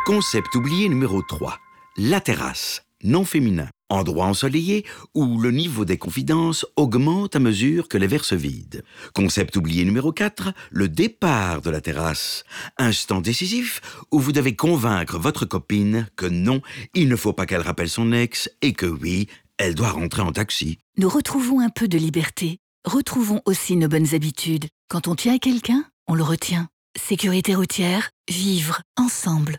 Concept oublié numéro 3. La terrasse, non féminin. Endroit ensoleillé où le niveau des confidences augmente à mesure que les verres se vident. Concept oublié numéro 4. Le départ de la terrasse. Instant décisif où vous devez convaincre votre copine que non, il ne faut pas qu'elle rappelle son ex et que oui, elle doit rentrer en taxi. Nous retrouvons un peu de liberté. Retrouvons aussi nos bonnes habitudes. Quand on tient à quelqu'un, on le retient. Sécurité routière, vivre ensemble.